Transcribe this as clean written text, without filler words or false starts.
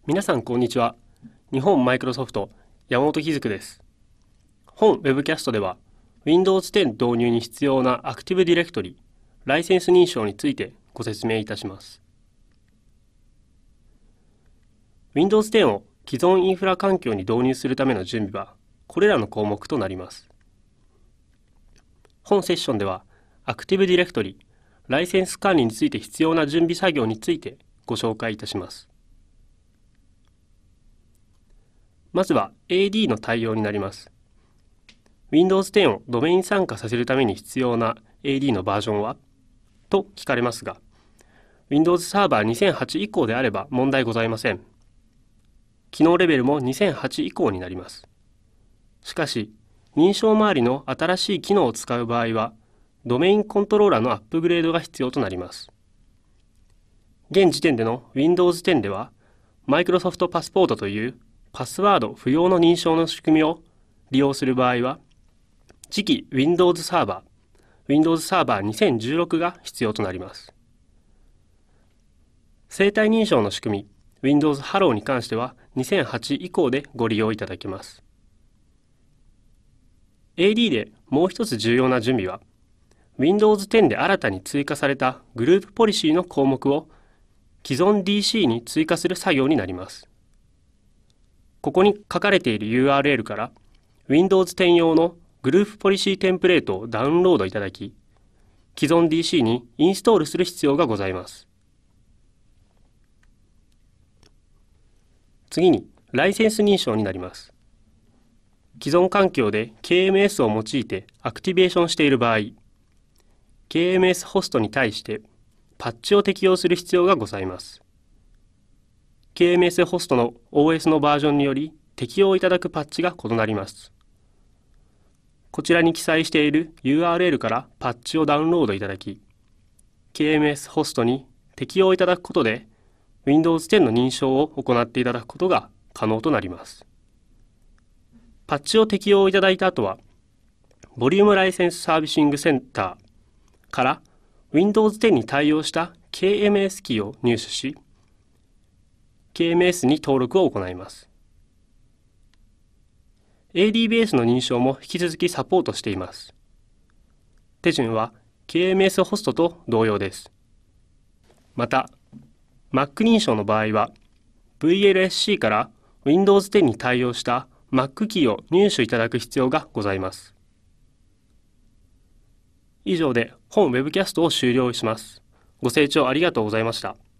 皆さんこんにちは。日本マイクロソフト山本貴嗣です。本ウェブキャストでは Windows 10導入に必要なアクティブディレクトリ、ライセンス認証についてご説明いたします。Windows 10を既存インフラ環境に導入するための準備はこれらの項目となります。本セッションではアクティブディレクトリ、ライセンス管理について必要な準備作業についてご紹介いたします。まずは AD の対応になります。Windows 10をドメイン参加させるために必要な AD のバージョンはと聞かれますが、Windows Server 2008以降であれば問題ございません。機能レベルも2008以降になります。しかし、認証周りの新しい機能を使う場合は、ドメインコントローラーのアップグレードが必要となります。現時点での Windows 10では、Microsoft Passport というパスワード不要の認証の仕組みを利用する場合は、次期 Windows Server、Windows Server 2016が必要となります。生体認証の仕組み、Windows Hello に関しては2008以降でご利用いただけます。AD でもう一つ重要な準備は、Windows 10で新たに追加されたグループポリシーの項目を既存 DC に追加する作業になります。ここに書かれている URL から Windows 10用のグループポリシーテンプレートをダウンロードいただき、既存 DC にインストールする必要がございます。次に、ライセンス認証になります。既存環境で KMS を用いてアクティベーションしている場合、KMS ホストに対してパッチを適用する必要がございます。KMS ホストの OS のバージョンにより適用いただくパッチが異なります。こちらに記載している URL からパッチをダウンロードいただき、KMS ホストに適用いただくことで Windows 10の認証を行っていただくことが可能となります。パッチを適用いただいた後は、ボリュームライセンスサービシングセンターから Windows 10に対応した KMS キーを入手し、KMS に登録を行います。AD ベースの認証も引き続きサポートしています。手順は KMS ホストと同様です。また、Mac 認証の場合は、VLSC から Windows 10に対応した Mac キーを入手いただく必要がございます。以上で本ウェブキャストを終了します。ご清聴ありがとうございました。